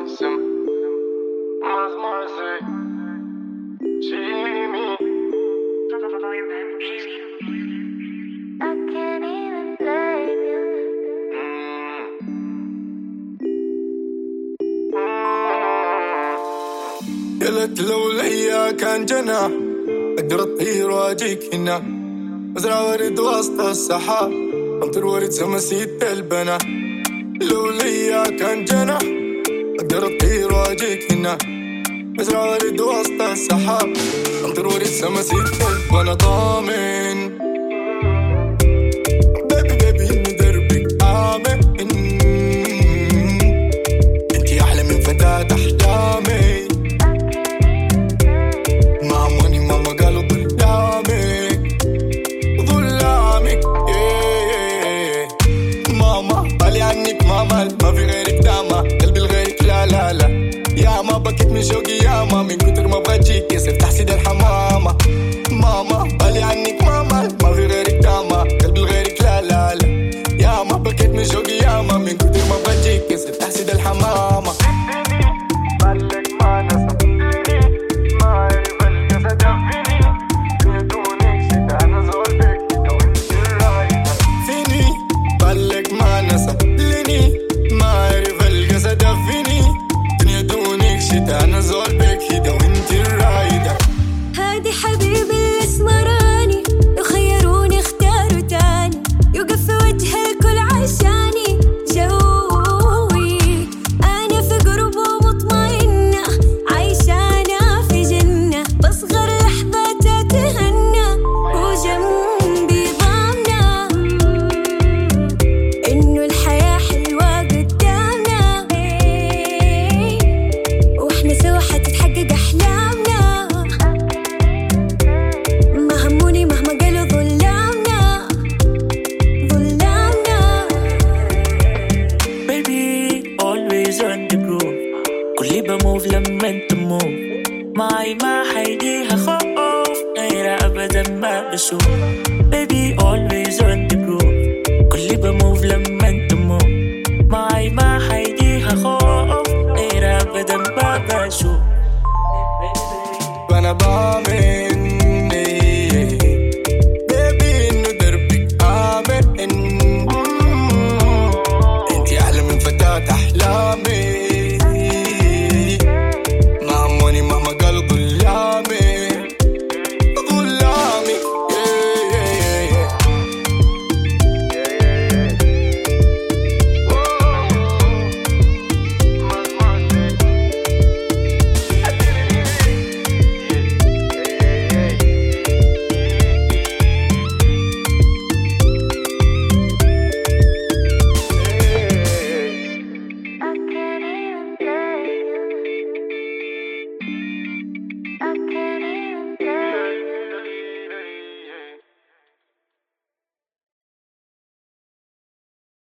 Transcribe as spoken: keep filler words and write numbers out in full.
قلت لو ليا كان جناح أقدر أطير وأجيك هنا، أزرع ورد وسط السحاب، أمطر ورد سمسيت البنا. لو ليا كان جناح أقدر أطير وأجيك هنا، أزرع ورد وسط السحاب، أمطر ورد سمسيت البنا. ضامن بيبي بيبي إني دربك آمن، أنتي أحلى من فتاة أحلامي. ماموني ماما قالوا ظلامك ظلامك إيه. ماما بالي عنك ماما، ما في غيرك داما، قلبي لغيرك لا لا لا. يا ما بكيت من شوقي يا ما، من كتر ما بجيك يصير تحسيد الحمامة. ماما بالي عنك ماما، ما في غيرك داما، قلبي لغيرك لا لا لا. يا ما بكيت من شوقي يا ما، من كتر ما بجيك يصير تحسيد الحمامة. بالك ما نسى أنا زول بك هيدا وانت الرايدة. هادي حبيبي الاسمراني، لو خيروني اختاروا تاني، يوقف في وجه الكل عشاني. جوي أنا في قرب ومطمئنة، عايشانا في جنة، بصغر لحظة تتهنى، وجنبي ضامنة إنه الحياة حلوة قدامنا، واحنا سوا حتتحقق أحلامنا. ما هموني مهما قالوا ظلامنا ظلامنا. Baby always on the groove، كل بموف لما انت موف، معي ما حيجيها خوف، غير أبدا ما بشوف. Baby always on the groove، كل بموف لما انت موف، معي ما حيجيها خوف، غير أبدا ما بشوف. وأنا ضامن بيبي إنه دربك آمن، إنتي أحلى من فتاة أحلامي.